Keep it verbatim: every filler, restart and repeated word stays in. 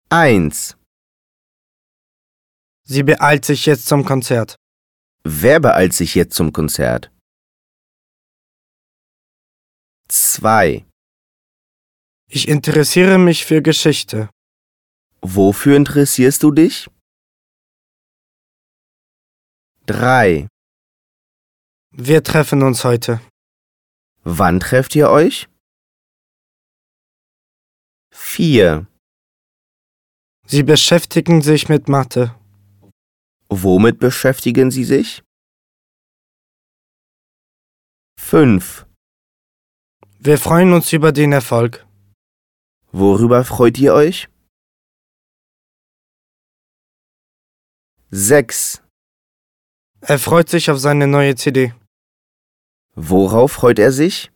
eins. Sie beeilt sich jetzt zum Konzert. Wer beeilt sich jetzt zum Konzert? zwei. Ich interessiere mich für Geschichte. Wofür interessierst du dich? drei. Wir treffen uns heute. Wann trefft ihr euch? vier. Sie beschäftigen sich mit Mathe. Womit beschäftigen sie sich? fünf. Wir freuen uns über den Erfolg. Worüber freut ihr euch? sechs. Er freut sich auf seine neue C D. Worauf freut er sich?